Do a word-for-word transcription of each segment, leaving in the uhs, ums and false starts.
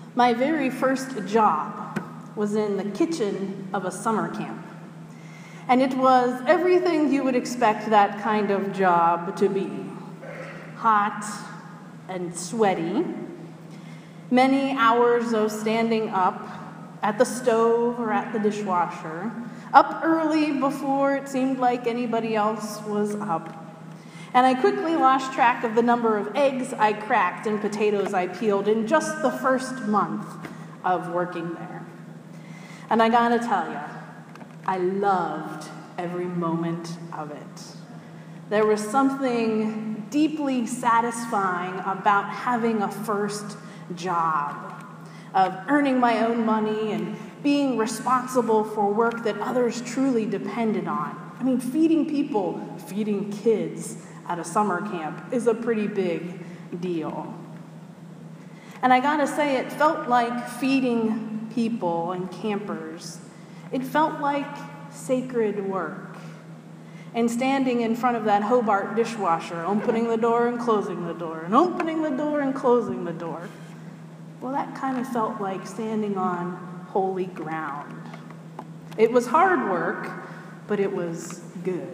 My very first job was in the kitchen of a summer camp. And it was everything you would expect that kind of job to be. Hot and sweaty. Many hours of standing up at the stove or at the dishwasher. Up early before it seemed like anybody else was up. And I quickly lost track of the number of eggs I cracked and potatoes I peeled in just the first month of working there. And I gotta tell you, I loved every moment of it. There was something deeply satisfying about having a first job, of earning my own money and being responsible for work that others truly depended on. I mean, feeding people, feeding kids at a summer camp is a pretty big deal. And I gotta say, it felt like feeding people and campers. It felt like sacred work. And standing in front of that Hobart dishwasher, opening the door and closing the door, and opening the door and closing the door, well, that kind of felt like standing on holy ground. It was hard work, but it was good.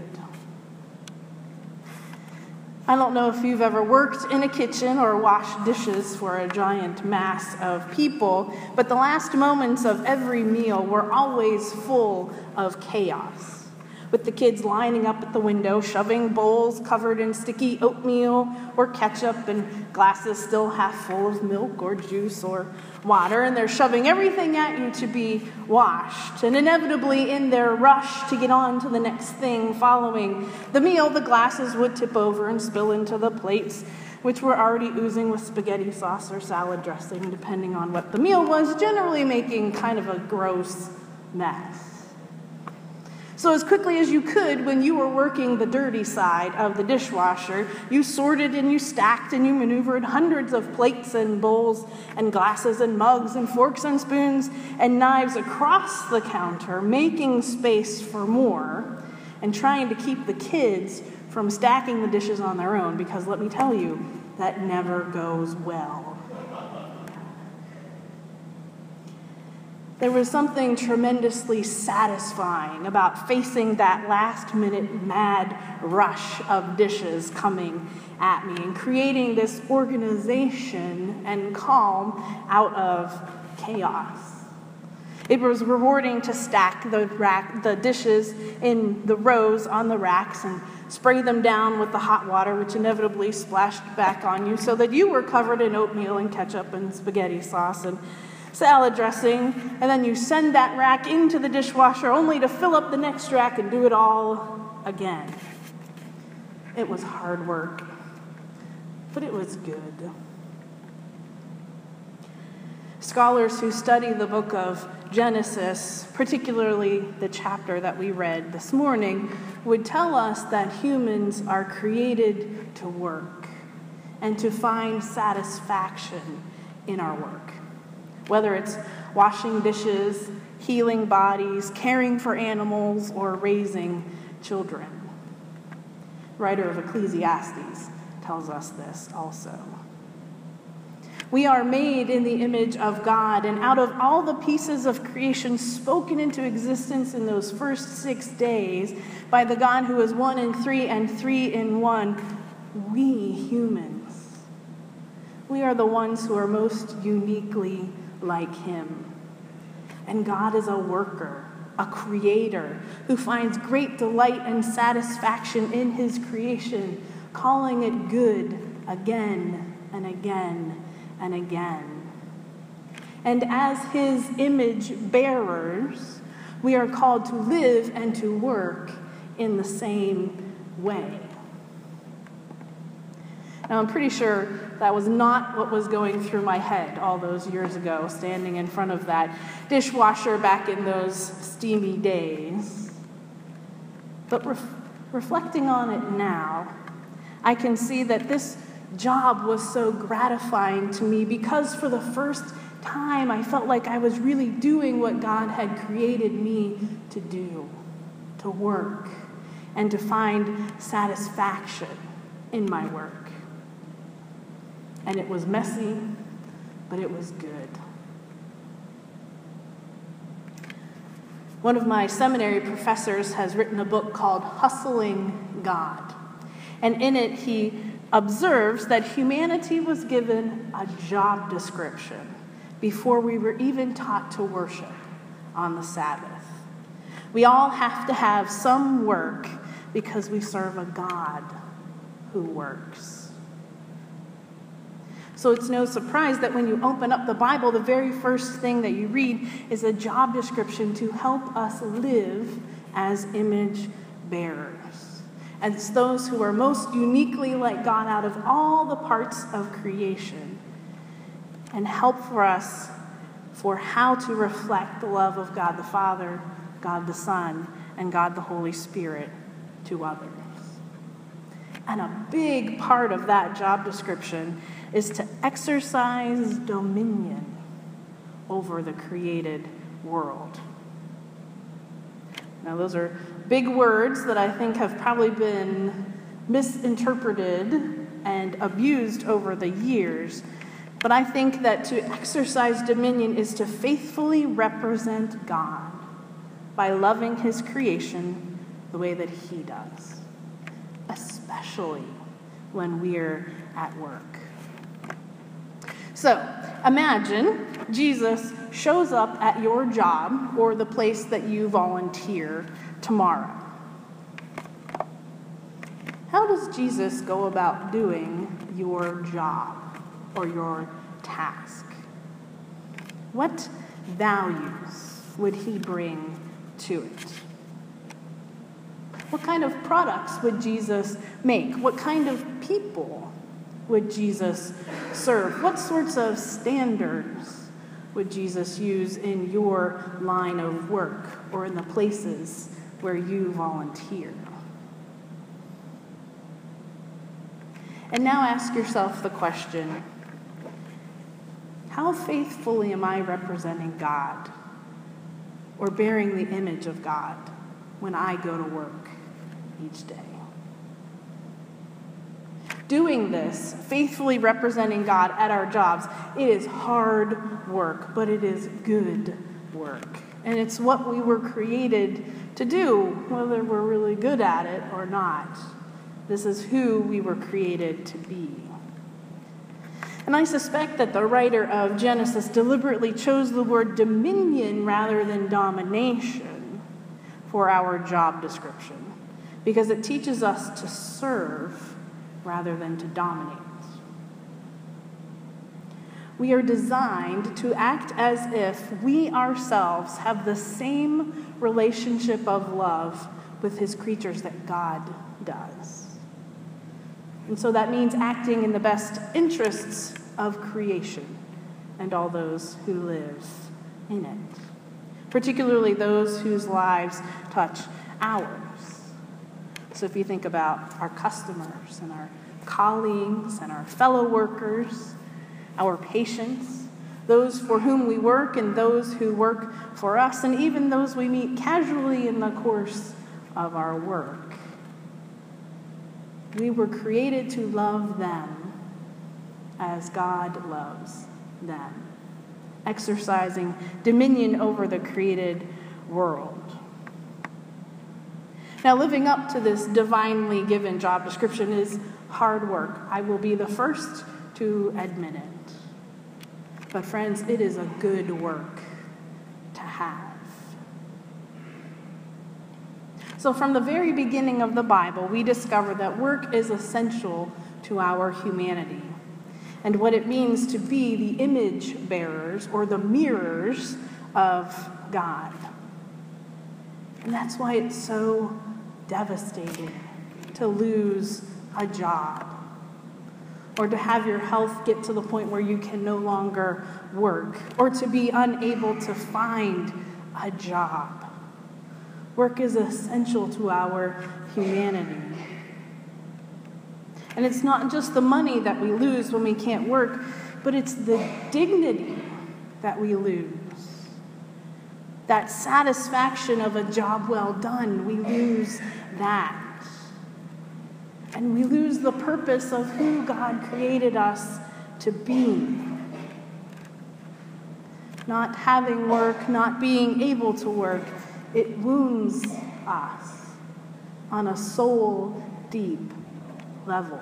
I don't know if you've ever worked in a kitchen or washed dishes for a giant mass of people, but the last moments of every meal were always full of chaos. With the kids lining up at the window, shoving bowls covered in sticky oatmeal or ketchup and glasses still half full of milk or juice or water, and they're shoving everything at you to be washed. And inevitably, in their rush to get on to the next thing following the meal, the glasses would tip over and spill into the plates, which were already oozing with spaghetti sauce or salad dressing, depending on what the meal was, generally making kind of a gross mess. So as quickly as you could, when you were working the dirty side of the dishwasher, you sorted and you stacked and you maneuvered hundreds of plates and bowls and glasses and mugs and forks and spoons and knives across the counter, making space for more and trying to keep the kids from stacking the dishes on their own, because let me tell you, that never goes well. There was something tremendously satisfying about facing that last-minute mad rush of dishes coming at me and creating this organization and calm out of chaos. It was rewarding to stack the rack, the dishes in the rows on the racks and spray them down with the hot water, which inevitably splashed back on you, so that you were covered in oatmeal and ketchup and spaghetti sauce and salad dressing, and then you send that rack into the dishwasher only to fill up the next rack and do it all again. It was hard work, but it was good. Scholars who study the book of Genesis, particularly the chapter that we read this morning, would tell us that humans are created to work and to find satisfaction in our work. Whether it's washing dishes, healing bodies, caring for animals, or raising children. The writer of Ecclesiastes tells us this also. We are made in the image of God, and out of all the pieces of creation spoken into existence in those first six days by the God who is one in three and three in one, we humans, we are the ones who are most uniquely like him. And God is a worker, a creator, who finds great delight and satisfaction in his creation, calling it good again and again and again. And as his image bearers, we are called to live and to work in the same way. Now, I'm pretty sure that was not what was going through my head all those years ago, standing in front of that dishwasher back in those steamy days. But ref- reflecting on it now, I can see that this job was so gratifying to me because for the first time I felt like I was really doing what God had created me to do, to work, and to find satisfaction in my work. And it was messy, but it was good. One of my seminary professors has written a book called Hustling God. And in it, he observes that humanity was given a job description before we were even taught to worship on the Sabbath. We all have to have some work because we serve a God who works. So it's no surprise that when you open up the Bible, the very first thing that you read is a job description to help us live as image bearers, as those who are most uniquely like God out of all the parts of creation, and help for us for how to reflect the love of God the Father, God the Son, and God the Holy Spirit to others. And a big part of that job description is to exercise dominion over the created world. Now, those are big words that I think have probably been misinterpreted and abused over the years. But I think that to exercise dominion is to faithfully represent God by loving his creation the way that he does, especially when we're at work. So, imagine Jesus shows up at your job or the place that you volunteer tomorrow. How does Jesus go about doing your job or your task? What values would he bring to it? What kind of products would Jesus make? What kind of people would Jesus serve? What sorts of standards would Jesus use in your line of work or in the places where you volunteer? And now ask yourself the question, how faithfully am I representing God or bearing the image of God when I go to work each day? Doing this, faithfully representing God at our jobs, it is hard work, but it is good work. And it's what we were created to do, whether we're really good at it or not. This is who we were created to be. And I suspect that the writer of Genesis deliberately chose the word dominion rather than domination for our job description, because it teaches us to serve rather than to dominate. We are designed to act as if we ourselves have the same relationship of love with his creatures that God does. And so that means acting in the best interests of creation and all those who live in it, particularly those whose lives touch ours. So if you think about our customers and our colleagues and our fellow workers, our patients, those for whom we work and those who work for us, and even those we meet casually in the course of our work, we were created to love them as God loves them, exercising dominion over the created world. Now, living up to this divinely given job description is hard work. I will be the first to admit it. But friends, it is a good work to have. So from the very beginning of the Bible, we discover that work is essential to our humanity and what it means to be the image bearers or the mirrors of God. And that's why it's so devastating to lose a job or to have your health get to the point where you can no longer work or to be unable to find a job. Work is essential to our humanity. And it's not just the money that we lose when we can't work, but it's the dignity that we lose. That satisfaction of a job well done, we lose that. And we lose the purpose of who God created us to be. Not having work, not being able to work, It wounds us on a soul deep level.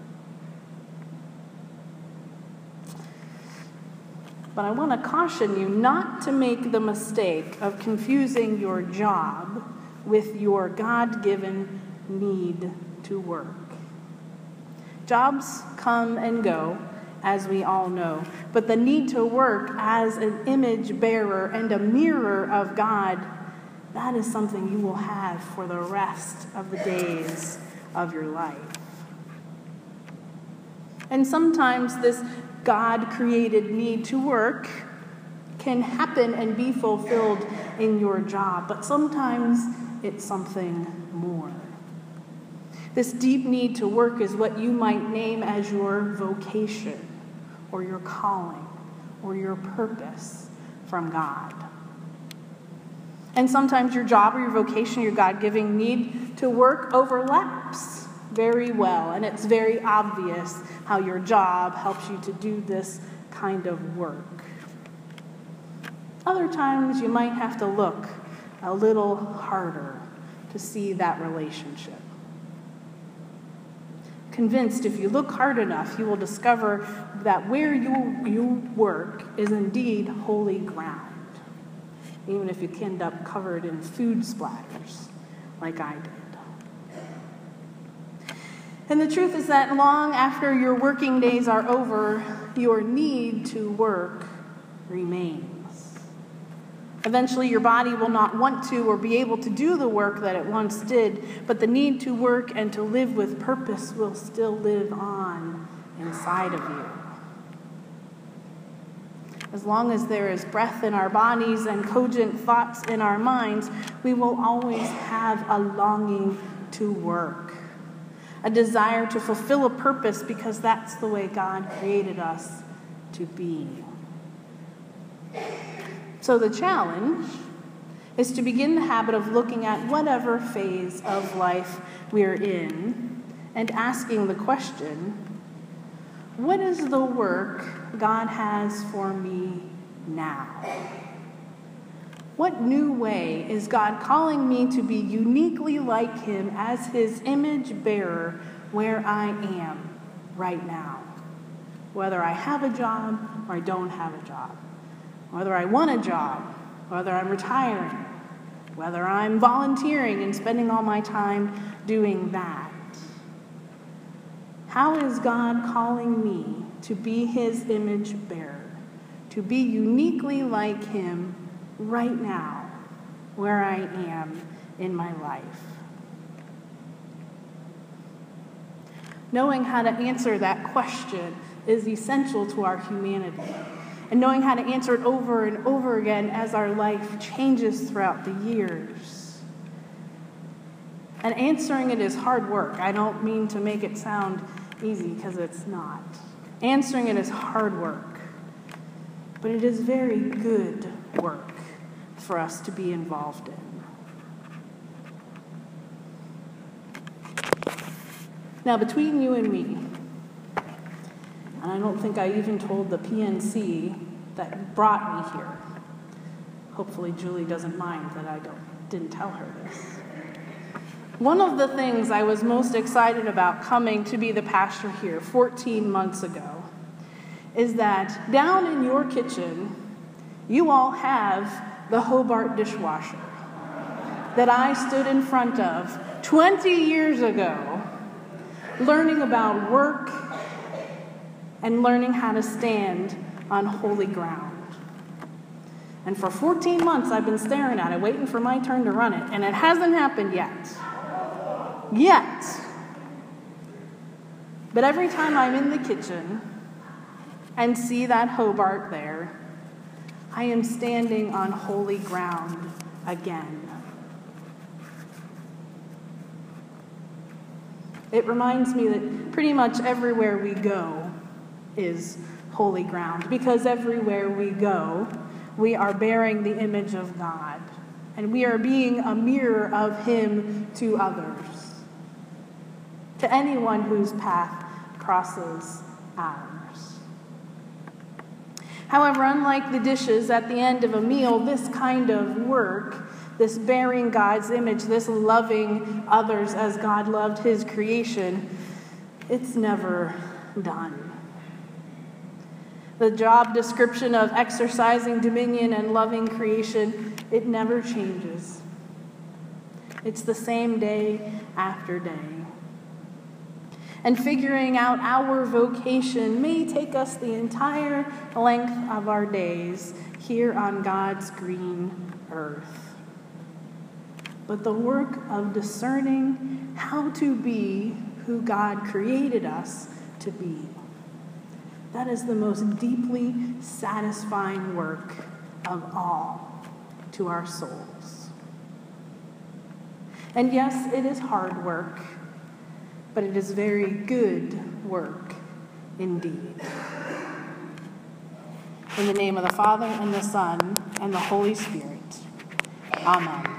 But I want to caution you not to make the mistake of confusing your job with your God-given need to work. Jobs come and go, as we all know, but the need to work as an image bearer and a mirror of God, that is something you will have for the rest of the days of your life. And sometimes this God-created need to work can happen and be fulfilled in your job, but sometimes it's something more. This deep need to work is what you might name as your vocation, or your calling, or your purpose from God. And sometimes your job or your vocation, your God-giving need to work overlaps very well, and it's very obvious how your job helps you to do this kind of work. Other times you might have to look a little harder to see that relationship. Convinced if you look hard enough, you will discover that where you, you work is indeed holy ground, even if you end up covered in food splatters like I did. And the truth is that long after your working days are over, your need to work remains. Eventually, your body will not want to or be able to do the work that it once did, but the need to work and to live with purpose will still live on inside of you. As long as there is breath in our bodies and cogent thoughts in our minds, we will always have a longing to work, a desire to fulfill a purpose because that's the way God created us to be. So the challenge is to begin the habit of looking at whatever phase of life we're in and asking the question, what is the work God has for me now? What new way is God calling me to be uniquely like Him as His image bearer where I am right now? Whether I have a job or I don't have a job. Whether I want a job, whether I'm retiring, whether I'm volunteering and spending all my time doing that. How is God calling me to be His image bearer, to be uniquely like Him right now, where I am in my life? Knowing how to answer that question is essential to our humanity. And knowing how to answer it over and over again as our life changes throughout the years. And answering it is hard work. I don't mean to make it sound easy, because it's not. Answering it is hard work. But it is very good work for us to be involved in. Now, between you and me, and I don't think I even told the P N C that brought me here. Hopefully Julie doesn't mind that I don't, didn't tell her this. One of the things I was most excited about coming to be the pastor here fourteen months ago is that down in your kitchen, you all have the Hobart dishwasher that I stood in front of twenty years ago, learning about work and learning how to stand on holy ground. And for fourteen months, I've been staring at it, waiting for my turn to run it, and it hasn't happened yet. Yet. But every time I'm in the kitchen and see that Hobart there, I am standing on holy ground again. It reminds me that pretty much everywhere we go is holy ground, because everywhere we go, we are bearing the image of God, and we are being a mirror of Him to others, to anyone whose path crosses ours. However, unlike the dishes at the end of a meal, this kind of work this bearing God's image, this loving others as God loved his creation, it's never done. The job description of exercising dominion and loving creation, it never changes. It's the same day after day. And figuring out our vocation may take us the entire length of our days here on God's green earth. But the work of discerning how to be who God created us to be, that is the most deeply satisfying work of all to our souls. And yes, it is hard work, but it is very good work indeed. In the name of the Father, and the Son, and the Holy Spirit. Amen.